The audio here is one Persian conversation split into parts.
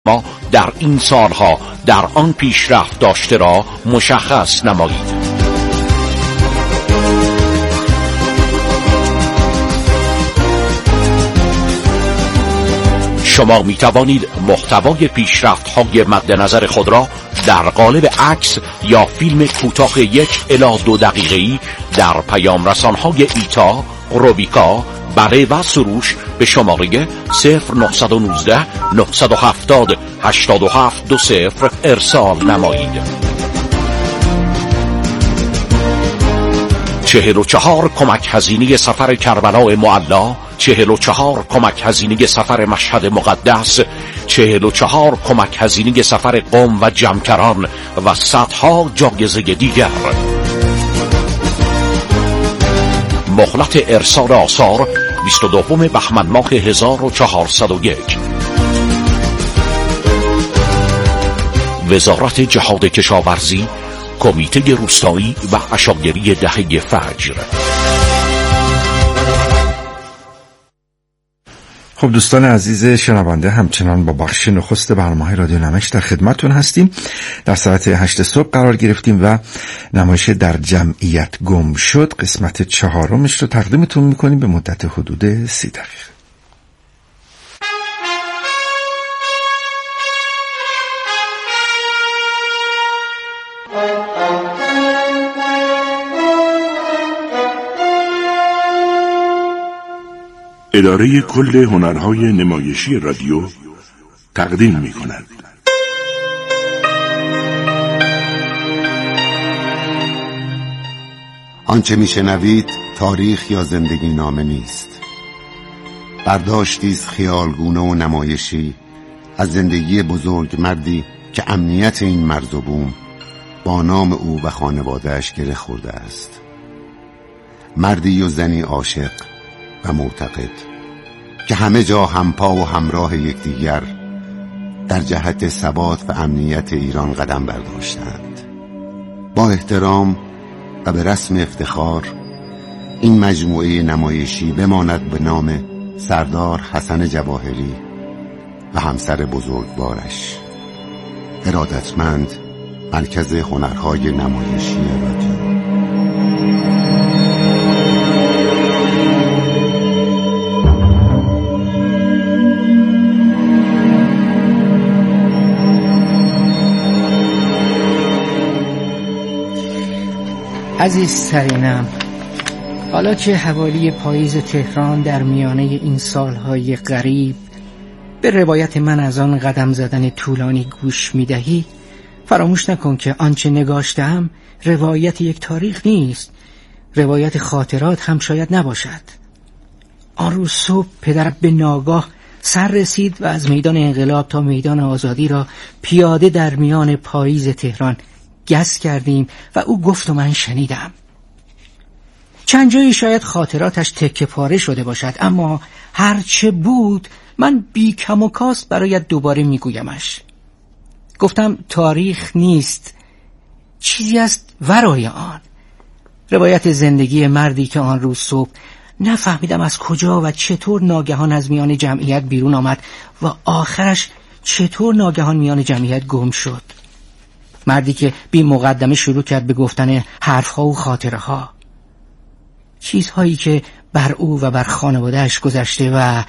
در این سالها در آن پیشرفت داشته را مشخص نمایید. شما می توانید محتوای پیشرفت‌های مد نظر خود را در قالب عکس یا فیلم کوتاه 1 الی 2 دقیقه‌ای در پیام رسان‌های ایتا، روبیکا، بله و سروش به شماره 0919 970 8720 ارسال نمایید. 44 کمک هزینه سفر کربلای معلا، 44 کمک هزینه سفر مشهد مقدس، 44 کمک هزینه سفر قم و جمکران و صدها جایزه دیگر. مهلت ارسال آثار 22 بهمن ماه 1401. وزارت جهاد کشاورزی، کمیته روستایی و عشایری دهه فجر. خب دوستان عزیز شنونده، همچنان با بخش نخست برنامه رادیو نمایش در خدمتتون هستیم. در ساعت 8 صبح قرار گرفتیم و نمایش در جمعیت گم شد قسمت 4 رو تقدیمتون میکنیم به مدت حدود 30 دقیقه. اداره کل هنرهای نمایشی رادیو تقدیم می کند. آنچه می شنوید تاریخ یا زندگی نامه نیست، برداشتی است خیالگونه و نمایشی از زندگی بزرگ مردی که امنیت این مرز و بوم با نام او و خانواده‌اش گره خورده است. مردی و زنی عاشق و معتقد که همه جا همپا و همراه یکدیگر در جهت ثبات و امنیت ایران قدم برداشتند. با احترام و به رسم افتخار این مجموعه نمایشی بماند به نام سردار حسن جواهری و همسر بزرگوارش. ارادتمند مرکز هنرهای نمایشی رادیو. عزیزترینم، حالا که حوالی پاییز تهران در میانه این سالهای غریب به روایت من از آن قدم زدن طولانی گوش میدهی، فراموش نکن که آنچه نگاشتم روایت یک تاریخ نیست، روایت خاطرات هم شاید نباشد. آن روز صبح پدرم به ناگاه سر رسید و از میدان انقلاب تا میدان آزادی را پیاده در میان پاییز تهران گس کردیم و او گفت و من شنیدم. چند جایی شاید خاطراتش تکه پاره شده باشد، اما هرچه بود من بی کم و کاست برایت دوباره میگویمش. گفتم تاریخ نیست، چیزی است ورای آن. روایت زندگی مردی که آن روز صبح نفهمیدم از کجا و چطور ناگهان از میان جمعیت بیرون آمد و آخرش چطور ناگهان میان جمعیت گم شد. مردی که بی مقدمه شروع کرد به گفتن حرفها و خاطره ها، چیزهایی که بر او و بر خانوادهش گذشته و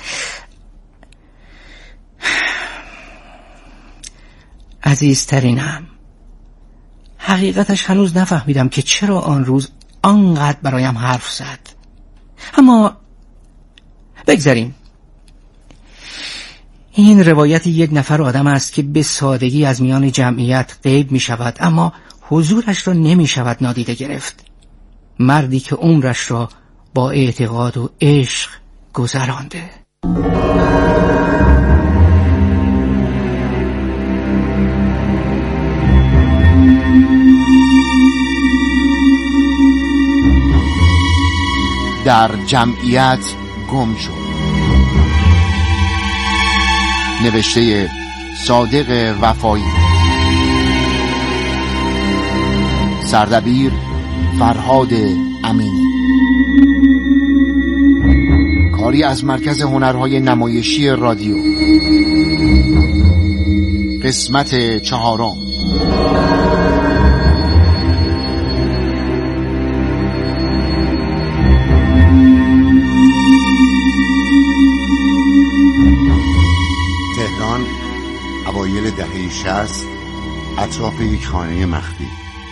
عزیزترینم، حقیقتش هنوز نفهمیدم که چرا آن روز آنقدر برایم حرف زد. اما بگذاریم. این روایت یک نفر آدم است که به سادگی از میان جمعیت غیب می شود، اما حضورش را نمی شود نادیده گرفت. مردی که عمرش را با اعتقاد و عشق گذرانده. در جمعیت گم شد. نوشته صادق وفایی، سردبیر فرهاد امینی، کاری از مرکز هنرهای نمایشی رادیو. قسمت 4. تهران، اوایل دهه 60، اطراف یک خانه مخفی.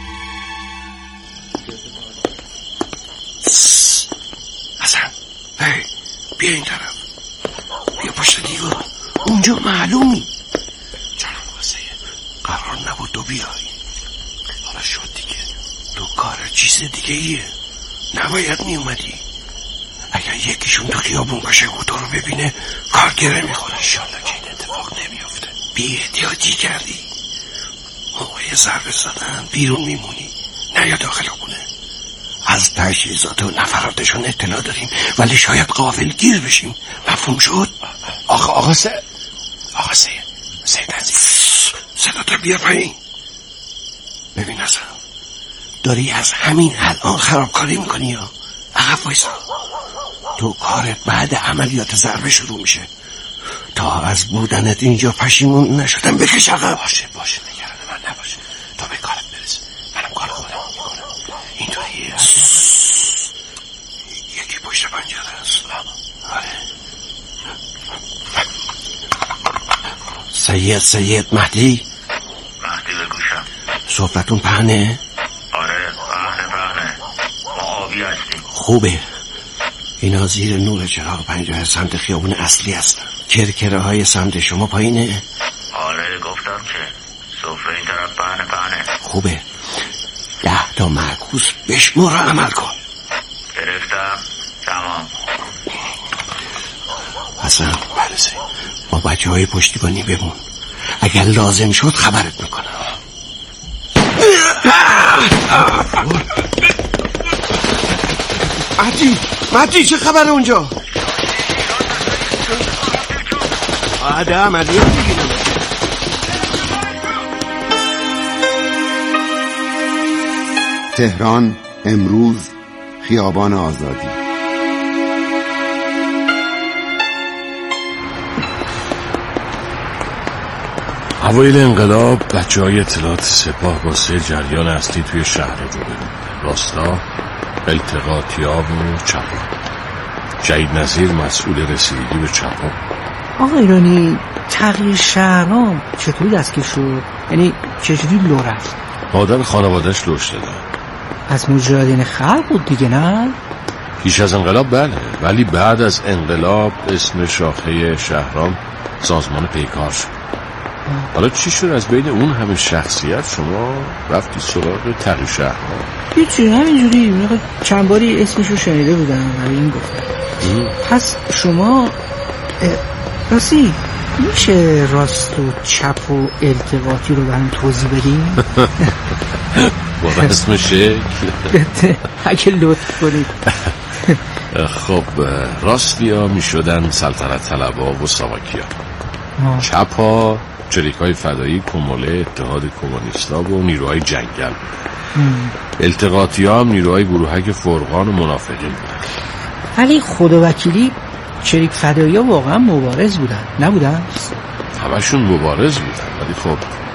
حسن، بیا این طرف، بیا پشت دیوار، اونجا معلومی. جانم واسه قرار نبود تو بیای، حالا شد دیگه. تو کار چیز دیگه ایه، نباید می اومدی. اگر یکیشون تو خیابون باشه و تو رو ببینه کار گره میخوره. انشالله که این اتفاق نمیافته. بی احتیاطی کردی، موقع ضربه زدن بیرون میمونی، نه یا داخل خونه. از تجهیزات و نفراتشون اطلاع داریم، ولی شاید غافلگیر بشیم. مفهوم شد؟ آقا سید عزیز، صدا بیار پایین. ببین اصلا داری از همین الان خرابکاری میکنی یا عقب وایسا. تو کارت بعد عملیات ضربه شروع میشه. تا از بودنت اینجا پشیمون نشدم بکش عقب. باشه نگران من نباشه، تو به کارت برس، منم کار خودم میکنم. اینطوریه. یکی پشت پنجره است. آره. سید مهدی بگوشم. سفرتون پهنه؟ آره پهنه. ما آبی هستیم. خوبه. اینا زیر نور چراغ پنجره سمت خیابون اصلی هستن. کرکره های سمت شما پایینه؟ آره گفتم که سفره این طرف پهنه. خوبه. 10 تا معکوس بشمار رو عمل کن. گرفتم. تمام. حسن برسه با بچه های پشتیبانی بمون، اگر لازم شد خبرت میکنم. مهدی چه خبر اونجا؟ بعد عملیات بگیرم. تهران، امروز، خیابان آزادی. اوایل انقلاب بچه‌های اطلاعات سپاه با 3 جریان اصلی توی شهر رو بودن: راستا، التقاطیاب و چپا. جهید نظیر مسئول رسیدگی به چپا. آقا ایرانی، تغییر شهرام چطوری دستگیر شد؟ یعنی چجوری لو رفت؟ مادر خانواده‌اش لوش دادن. از مجاهدین خلق بود دیگه، نه؟ پیش از انقلاب بله، ولی بعد از انقلاب اسم شاخه شهرام سازمان پیکار شد. حالا چی شد از بین اون همه شخصیت شما رفتی سراغ تغییر شهرام؟ هیچی، همینجوری چند باری اسمشو شنیده بودم ولی این گفتم. پس شما راستی میشه راست و چپ و التقاطی رو برام توضیح بدین؟ با رسم شکل اگه لطف کنید. خب راستی ها میشدن سلطنت طلبا و ساواکیا. چپ ها چریکای فدایی، کموله، اتحاد کمونیستا و نیروهای جنگل. التقاطی ها هم نیروهای گروهک فرقان و منافقین بودن. ولی خداوکیلی چریک فدایی ها واقعا مبارز بودن نبودن؟ همشون مبارز بودن، ولی خب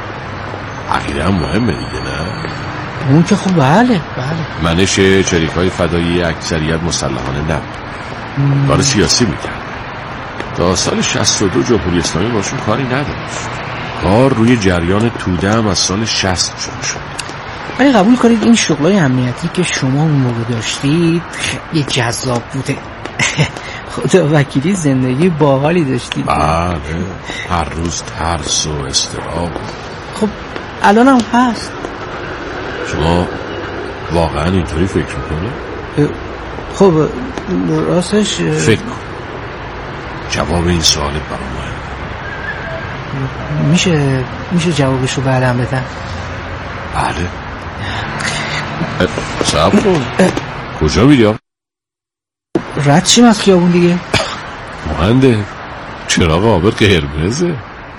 عقیده هم مهمه دیگه، نه؟ اون که خب بله. منش چریکای فدایی اکثریت مسلحانه نبود، کار سیاسی میکرد. تا سال 62 جمهوری اسلامی باشون کاری نداشت. کار روی جریان توده هم از سال 60 شروع شد. ولی قبول کنید این شغلای امنیتی که شما اون موقع داشتید خیلی جذاب بوده. خدا وکیلی زندگی باحالی داشتید. بله، هر روز ترس و اضطراب. خب الان هم هست. شما واقعا اینطوری فکر میکنه؟ خب راستش فکر کن. جواب این سوالت برام مهمه. میشه جوابشو بعدم بدم؟ بله. صبر کن. کجا میری؟ رد شیم از خیابون دیگه. مهنده چراغ آبر قرمزه.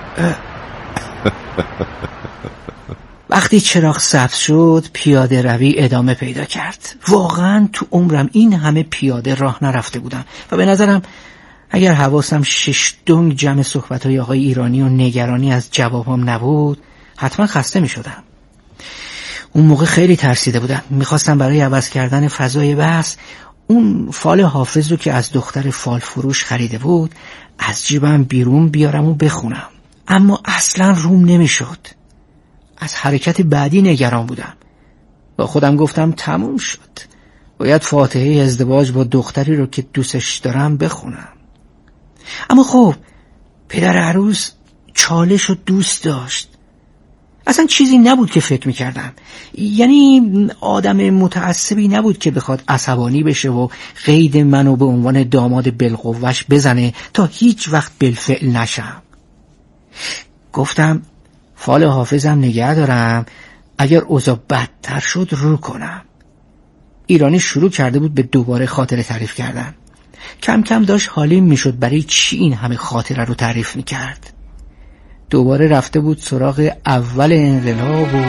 وقتی چراغ سبز شد پیاده روی ادامه پیدا کرد. واقعا تو عمرم این همه پیاده راه نرفته بودم و به نظرم اگر حواسم 6 دنگ جمع صحبت‌های آقای ایرانی و نگرانی از جوابم نبود حتما خسته می شدم. اون موقع خیلی ترسیده بودم. میخواستم برای عوض کردن فضای بحث اون فال حافظ رو که از دختر فال فروش خریده بود از جیبم بیرون بیارم و بخونم، اما اصلا روم نمیشد. از حرکت بعدی نگران بودم. با خودم گفتم تموم شد، باید فاتحه ازدواج با دختری رو که دوستش دارم بخونم. اما خب پدر عروس چالش رو دوست داشت. اصلا چیزی نبود که فکر میکردم. یعنی آدم متعصبی نبود که بخواد عصبانی بشه و قید منو به عنوان داماد بالقوه‌اش بزنه تا هیچ وقت بالفعل نشم. گفتم فال حافظم نگه دارم، اگر اوضاع بدتر شد رو کنم. ایرانی شروع کرده بود به دوباره خاطره تعریف کردن. کم کم داشت حالیم میشد برای چی این همه خاطره رو تعریف میکرد. دوباره رفته بود سراغ اول انقلاب و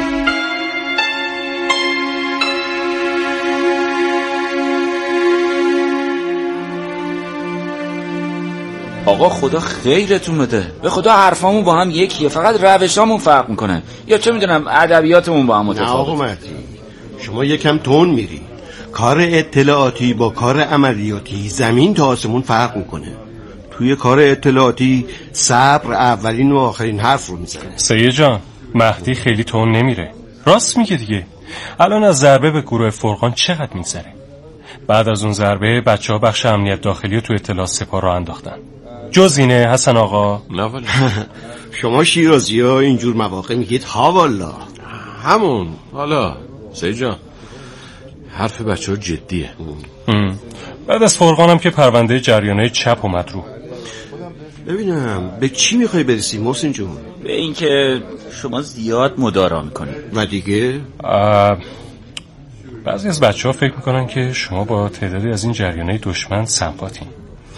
آقا خدا خیرتون بده. به خدا حرفامون با هم یکیه، فقط روشامون فرق میکنه، یا چه میدونم ادبیاتمون با هم متفاوته. نه آقا مهدی، شما یکم تون میری. کار اطلاعاتی با کار عملیاتی زمین تا آسمون فرق میکنه. توی کار اطلاعاتی صبر اولین و آخرین حرف رو میزنه. سید جان، مهدی خیلی تون نمیره. راست میگه دیگه. الان از ضربه به گروه فرقان چقدر میگذره؟ بعد از اون ضربه بچه‌ها بخش امنیت داخلی رو تو اطلاعات سپاه راه انداختن. جز اینه حسن آقا؟ نه ولی شما شیرازی‌ها اینجور مواقع میگید ها والا. همون. حالا سید جان حرف بچه‌ها جدیه. بعد از فرقانم که پرونده جریانه چپ اومد رو. ببینم به چی میخوای برسی محسن جون؟ به این که شما زیاد مدارا میکنید. و دیگه؟ بعضی از بچه‌ها فکر میکنن که شما با تعدادی از این جریانه دشمن سمپاتین.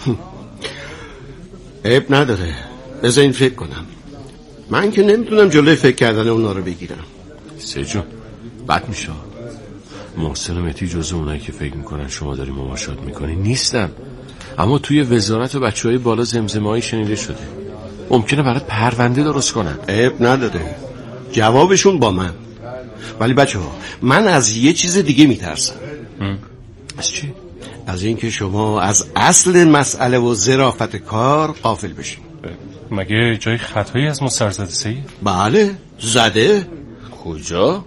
عیب نداره، بذار این فکر کنم. من که نمیتونم جلوی فکر کردن اونا رو بگیرم. سید جون بد میشه. محسن و مهدی جزو اونایی که فکر میکنن شما داری مماشات میکنی نیستن، اما توی وزارت و بچه‌های بالا زمزمه‌ای شنیده شده. ممکنه برات پرونده درست کنن. عیب نداره، جوابشون با من. ولی بچه‌ها من از یه چیز دیگه میترسم. از چی؟ از اینکه شما از اصل مسئله و ظرافت کار غافل بشین. مگه جای خطایی از ما سر زده سید؟ بله زده. کجا؟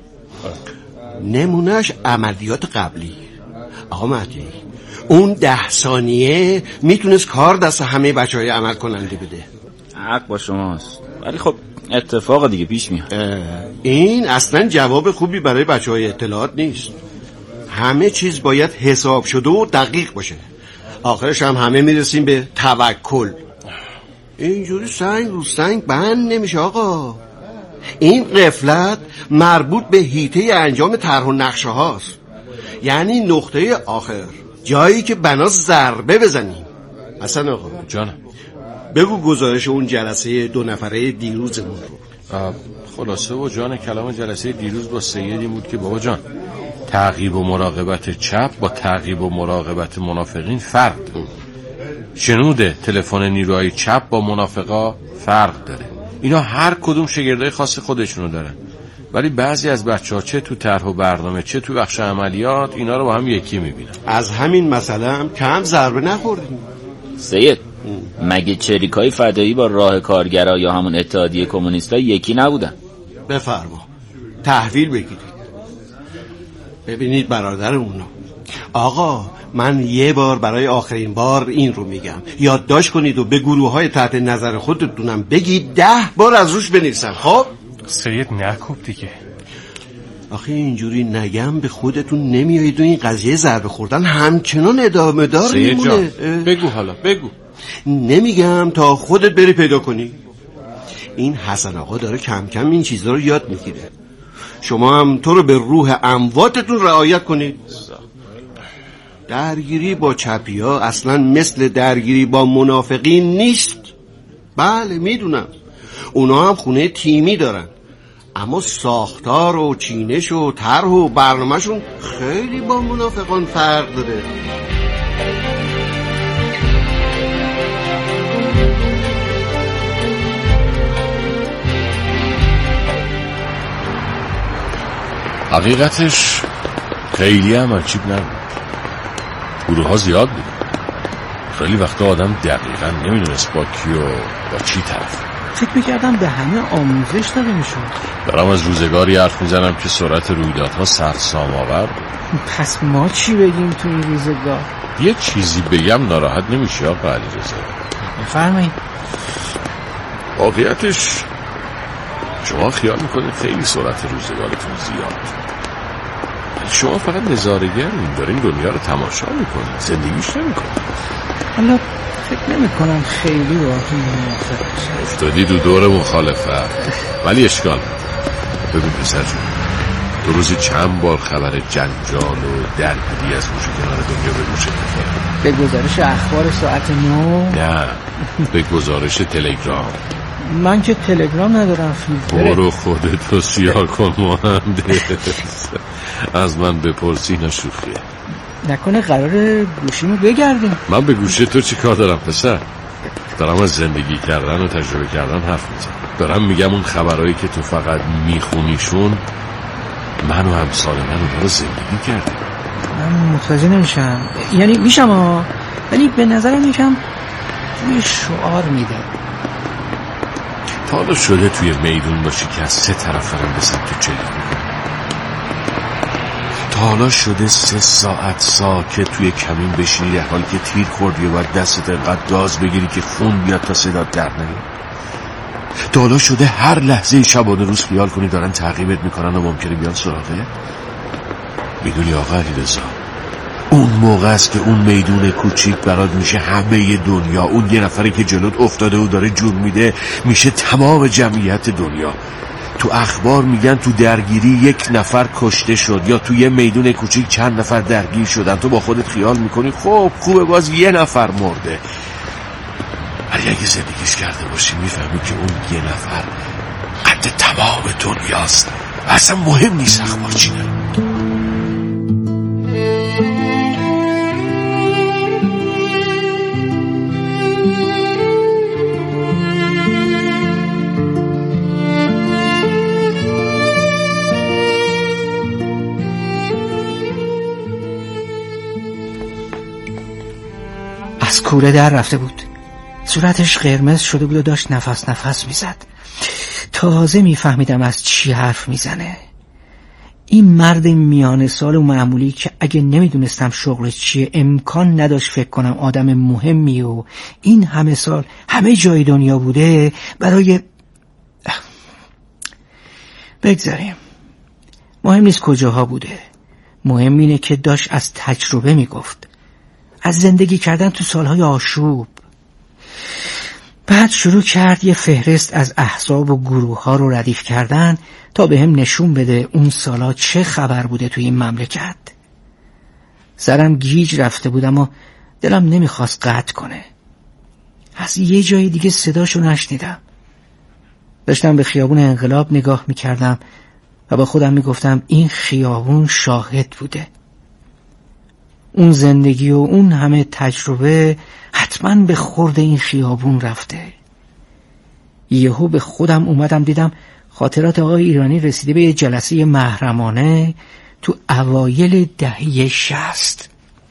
نمونهش عملیات قبلی. آقا مهدی اون 10 ثانیه میتونست کار دست همه بچهای عمل کننده بده. حق با شماست، ولی خب اتفاق دیگه پیش میاد. این اصلا جواب خوبی برای بچهای اطلاعات نیست. همه چیز باید حساب شده و دقیق باشه. آخرش هم همه میرسیم به توکل. اینجوری سنگ رو سنگ بند نمیشه آقا. این غفلت مربوط به حیطه انجام طرح و نقشه هاست. یعنی نقطه آخر، جایی که بنا ضربه بزنیم. اصلا آقا جانم بگو گزارش اون جلسه 2 نفره دیروزمون رو. خلاصه و جان کلام جلسه دیروز با سیدی بود که بابا جان تعقیب و مراقبت چپ با تعقیب و مراقبت منافقین فرق داره. شنود تلفن نیروهای چپ با منافقا فرق داره. اینا هر کدوم شگردای خاص خودشونو دارن، ولی بعضی از بچه‌ها چه تو طرح و برنامه چه تو بخش عملیات اینا رو با هم یکی میبینن. از همین مسئله هم کم ضربه نخوردیم. سید مگه چریکای فدایی با راه کارگرا یا همون اتحادیه کمونیستا یکی نبودن؟ بفرما تحویل بگیرید. ببینید برادرمونو، آقا من یه بار برای آخرین بار این رو میگم، یادداشت کنید و به گروه‌های تحت نظر خودتونم بگید 10 بار از روش بنویسن. خب سید نکوب دیگه. آخه اینجوری نگم به خودتون نمیایید و این قضیه ضربه خوردن همچنان ادامه دار میمونه. بگو حالا بگو. نمیگم تا خودت بری پیدا کنی. این حسن آقا داره کم کم این چیزا رو یاد میگیره. شما هم تو رو به روح امواتتون رعایت کنید. درگیری با چپیا اصلا مثل درگیری با منافقین نیست. بله میدونم اونا هم خونه تیمی دارن، اما ساختار و چینش و طرح و برنامه‌شون خیلی با منافقان فرق داره. حقیقتش خیلی هم عجیب نبود. گروه ها زیاد بود. خیلی وقتا آدم دقیقا نمیدونست با کی و با چی طرف. فکر میکردم به همه آموزش داده میشد. دارم از روزگاری حرف میزنم که سرعت رویدادها سرسام آور بود. پس ما چی بگیم تو این روزگار؟ یه چیزی بگم ناراحت نمیشه آقا علیرضا؟ بفرمایید. واقعیتش شما خیال میکنید خیلی سرعت روزگارتون زیاد. شما فقط نظاره‌گرین، دارین دنیا رو تماشا میکنید، زندگیش نمیکنید. حالا فکر نمیکنم خیلی باهاتون موافق باشم. افتادی دور مخالفت، ولی اشکال ببین پسر جون، تو روزی چند بار خبر جنجال و درگیری از گوشه کنار دنیا به گوشت میخوره؟ به گزارش اخبار ساعت 9؟ نه، به گزارش تلگرام. من که تلگرام ندارم فیلتره. برو خودتو سیاه کن مهندس. از من بپرسی نشوخیه. نکنه قراره گوشیمو بگردیم؟ من به گوشه تو چی کار دارم پسر؟ دارم از زندگی کردن و تجربه کردن حرف میزنم. دارم میگم اون خبرهایی که تو فقط میخونیشون من و همسال من اونها رو زندگی کردیم. من متوجه نمیشم. یعنی میشم ولی به نظرم یکم توی شعار میده. تا حالا شده توی میدون باشی که از 3 طرف فرم به سمت چلیک میکنی؟ تا حالا شده 3 ساعت ساکت توی کمین بشینی در حالی که تیر خوردی و باید دستت انقدر گاز بگیری که خون بیاد تا صدات در نیاد؟ تا حالا شده هر لحظه شبانه روز خیال کنی دارن تعقیبت میکنن و ممکنه بیان سراغت؟ میدونی آقا علیرضا، اون موقع است که اون میدون کوچیک برات میشه همه دنیا. اون یه نفری که جلوت افتاده و داره جون میده میشه تمام جمعیت دنیا. تو اخبار میگن تو درگیری 1 نفر کشته شد یا تو یه میدون کوچیک چند نفر درگیر شدن. تو با خودت خیال میکنی خب خوبه باز 1 نفر مرده، ولی اگه زندگیش کرده باشی میفهمی که اون 1 نفر قد تمام دنیاست. اصلا مهم نیست اخبار چی داره. از کوره در رفته بود. صورتش قرمز شده بود و داشت نفس میزد. تازه میفهمیدم از چی حرف میزنه. این مرد میانه سال و معمولی که اگه نمیدونستم شغلش چیه امکان نداشت فکر کنم آدم مهمی و این همه سال همه جای دنیا بوده، برای بگذاریم. مهم نیست کجاها بوده، مهم اینه که داشت از تجربه میگفت، از زندگی کردن تو سالهای آشوب. بعد شروع کرد یه فهرست از احزاب و گروه ها رو ردیف کردن تا به هم نشون بده اون سالا چه خبر بوده توی این مملکت. سرم گیج رفته بود اما دلم نمیخواست قطع کنه. از یه جای دیگه صداشو نشنیدم. داشتم به خیابون انقلاب نگاه میکردم و با خودم میگفتم این خیابون شاهد بوده. اون زندگی و اون همه تجربه حتما به خورد این خیابون رفته. یهو به خودم اومدم دیدم خاطرات آقای ایرانی رسیده به یه جلسه محرمانه تو اوایل دهه 60.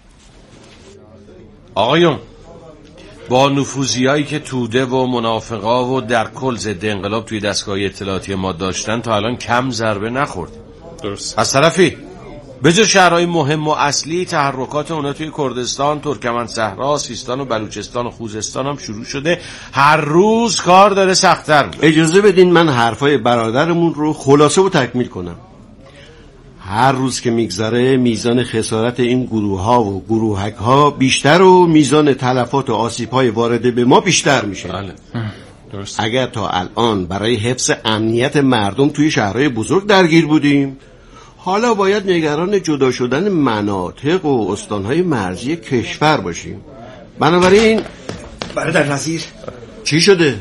آقایون، با نفوذیایی که توده و منافقا و در کل ضد انقلاب توی دستگاه اطلاعاتی ما داشتن تا الان کم ضربه نخورد. درست. از طرفی به جز شهرهای مهم و اصلی، تحرکات اونا توی کردستان، ترکمن صحرا، سیستان و بلوچستان و خوزستان هم شروع شده. هر روز کار داره سخت‌تر میشه. اجازه بدین من حرفای برادرمون رو خلاصه و تکمیل کنم. هر روز که میگذره میزان خسارت این گروه ها و گروهک ها بیشتر و میزان تلفات و آسیب های وارده به ما بیشتر میشه. بله. درست. اگر تا الان برای حفظ امنیت مردم توی شهرهای بزرگ درگیر بودیم، حالا باید نگران جدا شدن مناطق و استانهای مرزی کشور باشیم. بنابراین برادر وزیر، چی شده؟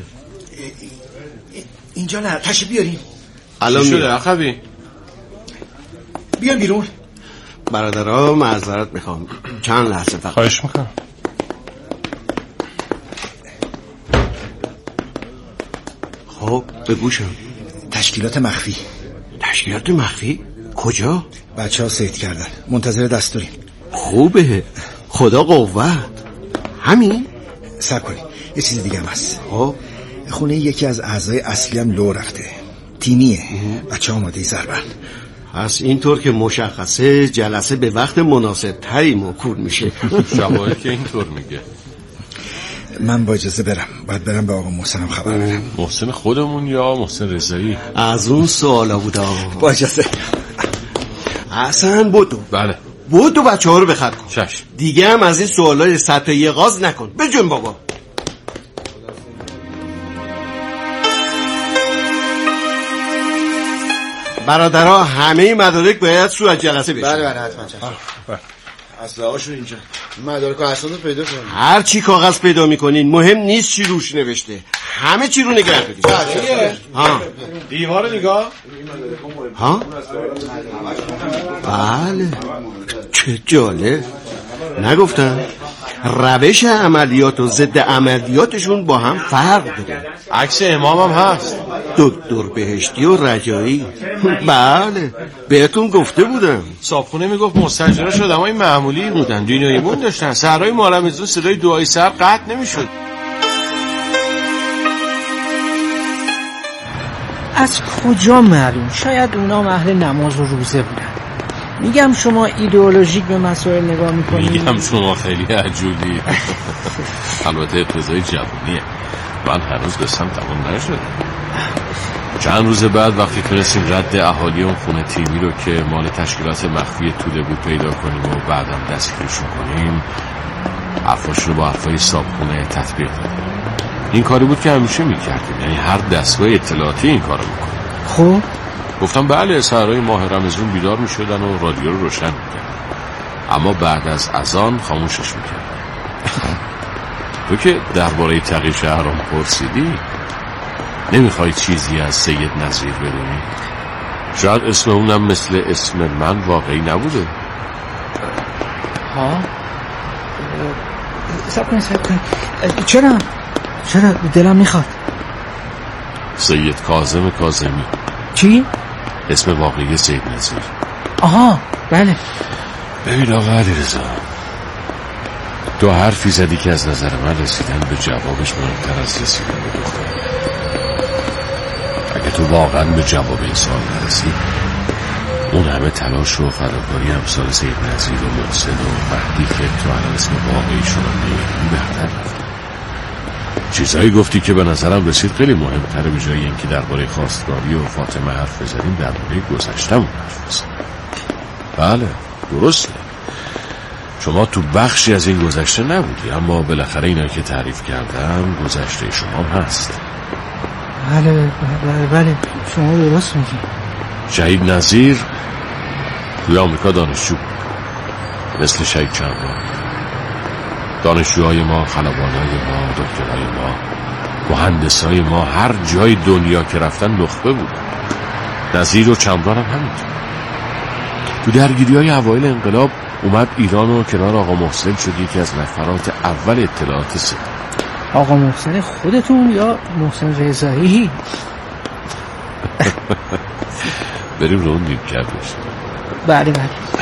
اینجا نه، تشریف بیاریم. الان چی شده اخوی؟ بیان بیرون. برادرها معذرت میخوام، چند لحظه فقط. خواهش میکنم. خب بگوشم. تشکیلات مخفی. تشکیلات مخفی؟ کجا؟ بچه ها سید کردن، منتظر دستوریم. خوبه، خدا قوت. همین؟ صبر کنید، یه چیز دیگه هم هست. خونه یکی از اعضای اصلی هم لو رفته، تیمیه. بچه ها آماده ضربن. پس اینطور که مشخصه جلسه به وقت مناسب تری موکول میشه. شواهد که اینطور میگه. من با اجازه برم، باید برم به آقا محسنم خبر بدم. محسن خودمون یا محسن رضایی؟ از اون سوالا بود آقا. با اجازه. حسن بودو. بله. بودو بچه ها رو بخط کن. چشم. دیگه هم از این سوالای سطحی غاز نکن. بجون بابا. برادرها همه مدارک باید صورت جلسه بشه. بله حتما. اسلحه‌هاشون اینجا. مدارک و اسناد رو پیدا کنید. هر چی کاغذ پیدا میکنین مهم نیست چی روش نوشته، همه چی رو نگه بدید. دیوار نگاه. بله چه جالب. نگفتم روش عملیات و ضد عملیاتشون با هم فرق داره. عکس امام هم هست. دکتر بهشتی و رجایی. بله بهتون گفته بودم. صابخونه میگفت مستاجراش آدمای معمولی بودن، دین و ایمان داشتن. سحرای مارمزون صدای دعای سر قطع نمیشد. از کجا معلوم؟ شاید اونا اهل نماز و روزه بودن. میگم شما ایدئولوژیک به مسائل نگاه میکنید. میگم شما خیلی عجولی. البته اقتضای جوانیه، من هنوز قسم تمام نشد. چند روز بعد وقتی تونستیم رد اهالی اون خونه تیمی رو که مال تشکیلات مخفی توده بود پیدا کنیم و بعدم دستگیرشون کنیم، حرفاش رو با حرفای صابخونه تطبیق دادیم. این کاری بود که همیشه میکردیم، یعنی هر دستگاه اطلاعاتی این کارو میکنه. خب گفتم بله، سحرای ماه رمضان بیدار میشدن و رادیو رو روشن میکردن، اما بعد از اذان خاموشش میکردن. تو که درباره تغییر شهرام پرسیدی، نمیخوای چیزی از سید نظیر بدونی؟ شاید اسم اونم مثل اسم من واقعی نبوده. سب کن. چرا دلم میخواد. سید کاظم کاظمی. چی؟ اسم واقعی سید نظیر. آها بله. ببین آقا علیرضا، تو حرفی زدی که از نظر من رسیدن به جوابش مهمتر از رسیدن به دختر. اگه تو واقعا به جواب این سوال نرسی، اون همه تلاش و فداکاری امثال سید نظیر و محسن و مهدی که تو الان اسم واقعیشون رو نمیدونی بهتر رفت. چیزایی گفتی که به نظرم رسید خیلی مهمتره به جای اینکه درباره خواستگاری و فاطمه حرف بزنیم درباره گذشته‌مون حرف بزنیم. بله درسته، شما تو بخشی از این گذشته نبودی، اما بالاخره اینا که تعریف کردم گذشته شما هست. بله شما درست میگی. شهید نظیر توی آمریکا دانشجو بود، مثل شهید چمران. دانشجوهای ما، خلبانای ما، دکترای ما، مهندسای ما هر جای دنیا که رفتن نخبه بودن. نظیر و چمران هم همینطور. تو درگیری‌های اوایل انقلاب اومد ایران و کنار آقا محسن شد یکی از نفرات اول اطلاعات سپاه. آقا محسن خودتون یا محسن رضایی؟ بریم رو اون نیمکت بشیم. بله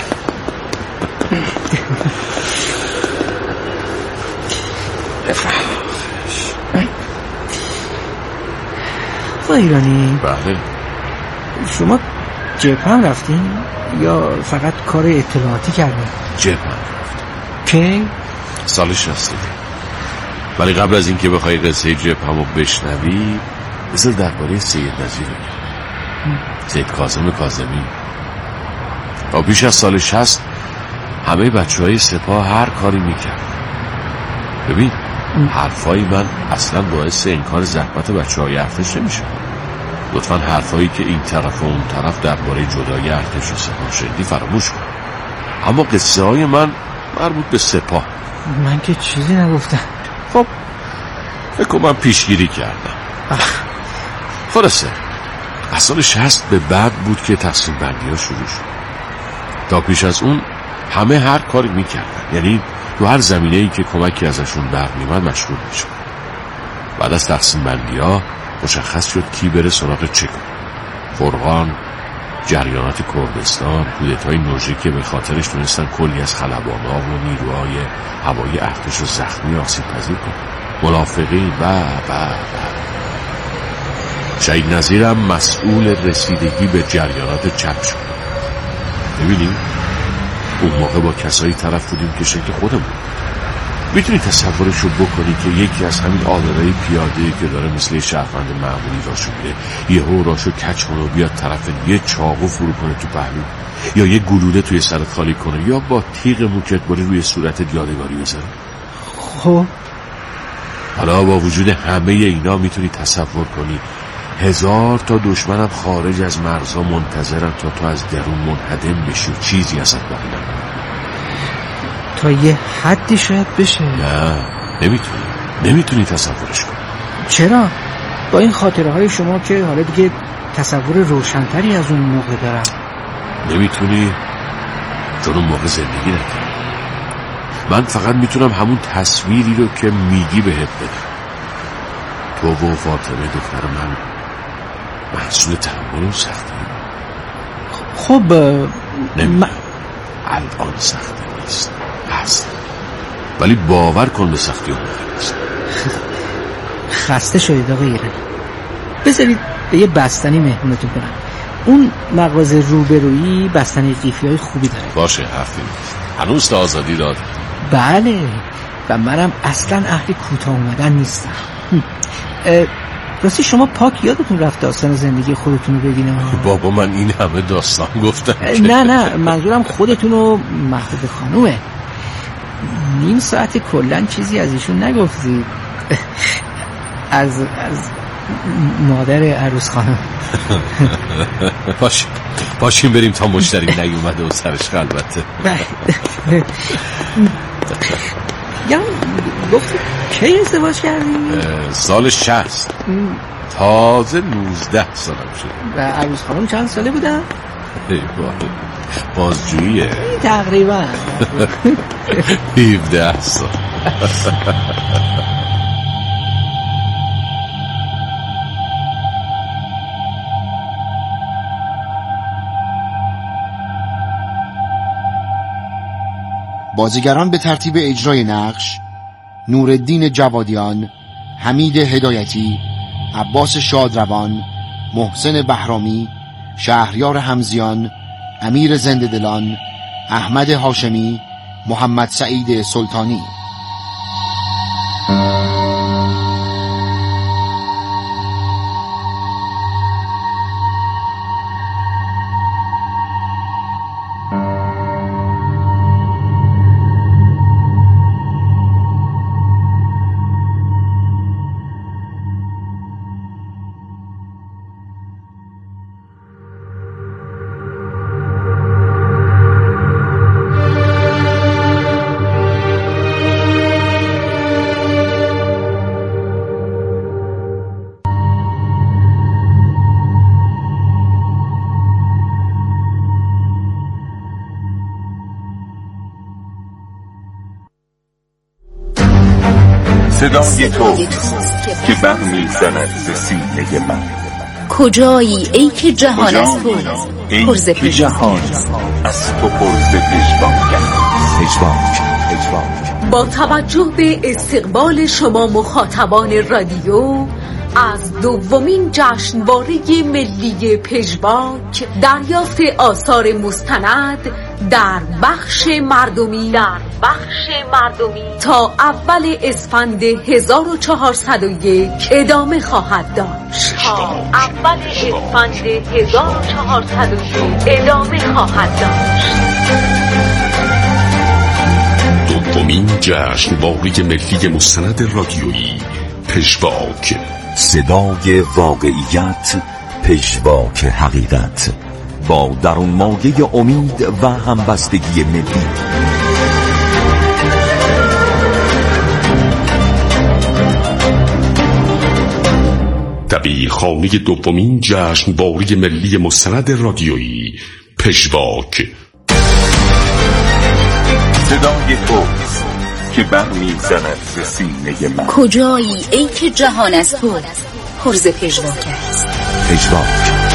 ایرانی. بله. شما جبهه هم رفتین یا فقط کار اطلاعاتی کردین؟ جبهه هم رفتیم. کی؟ سال 60. ولی قبل از اینکه بخوای قصه جبهه‌مو بشنوی، بذار درباره سید نظیر بگم. سید کاظم کاظمی. با بیش از سال 60 همه بچه‌های سپاه هر کاری میکرد. ببین حرفای من اصلا باعث انکار زحمت بچه‌های ارتش نمیشه. لطفاً حرفایی که این طرف و اون طرف درباره جدای ارتش و سپاه شدی فراموش کن. اما قصه های من مربوط به سپاه. من که چیزی نگفتم. خب فکر کنم من پیشگیری کردم. خلاصه از سال 60 به بعد بود که تقسیم بندی ها شروع شد. تا پیش از اون همه هر کاری میکردن، یعنی تو هر زمینه‌ای که کمکی ازشون برمی‌آمد مشغول میشد. بعد از تقسیم بندی ها مشخص شد کی بره سراغ چه کار. فرقان، جریانات کردستان، کودتای نوژه که به خاطرش تونستن کلی از خلبان‌ها و نیروهای هوایی ارتش رو زخمی و آسیب پذیر کنن، منافقین و شهید نظیرم مسئول رسیدگی به جریانات چپ شد. ببینیم اون موقع با کسایی طرف بودیم که شکل خودمون. میتونی تصورشو بکنی که یکی از همین آدرهای پیاده‌ای که داره مثل شهروند معمولی راشو میره یهو راشو کج کنه و بیاد طرف یه چاقو فرو کنه تو پهلو، یا یه گلوله توی سرت خالی کنه، یا با تیغ موکتباری روی صورتت یادگاری بزنه. خب حالا با وجود همه اینا میتونی تصور کنی 1000 تا دشمنم خارج از مرزها منتظرن تا تو از درون منهدم بشی و چیزی ازت باقی نمونه. تا یه حدی شاید بشه. نه نمیتونی تصورش کنی. چرا؟ با این خاطره های شما که حالا دیگه تصور روشنتری از اون موقع دارم. نمیتونی چون اون موقع زندگی نکردی. من فقط میتونم همون تصویری رو که میگی بهت بدم. تو و فاطمه دختر من محصول تحمل و سختی. خب الان سختی نیست هست، ولی باور کن به سختی اون نیست. خسته شدید آقای ایرانی، بذارید به یه بستنی مهمونتون کنم. اون مغازه روبرویی بستنی قیفی های خوبی داره. باشه حرفی نیست، هنوز تا آزادی داد. بله و منم اصلا اهل کوتاه اومدن نیستم. راستی شما پاک یادتون رفت داستان زندگی خودتون رو بگین؟ بابا من این همه داستان گفتم. نه منظورم خودتون و محبوب خانومه. نیم ساعت کلن چیزی از ایشون نگفتید. از مادر عروس خانم. باشیم بریم تا مشتری نیومده و سرش خلوته. یا گفتید کی ازدواج کردیم؟ سال 60. تازه 19 سالم شد. و عروس خانم چند ساله بودن؟ بازجوییه تقریبا 17 سال. بازیگران به ترتیب اجرای نقش: نورالدین جوادیان، حمید هدایتی، عباس شادروان، محسن بهرامی، شهریار حمزیان، امیر زنده‌دلان، احمد هاشمی، محمد سعید سلطانی. صدای تو که برمی‌زند ز سینه من. کجایی ای که جهان از تو پرز جهان از تو پرز پژواک. با توجه به استقبال شما مخاطبان رادیو از دومین جشنواره ملی پژواک، دریافت آثار مستند در بخش مردمی تا اول اسفند 1401 ادامه خواهد داشت. دومین جشنواره ملی مستند رادیویی پژواک، صدای واقعیت، پژواک حقیقت، با درون مایه امید و همبستگی ملی. دبیرخانه دومین جشنواره ملی مستند رادیویی پژواک. صدای تو که برمی‌زند ز سینه من. کجایی ای که جهان از تو پرز پژواک است. پژواک.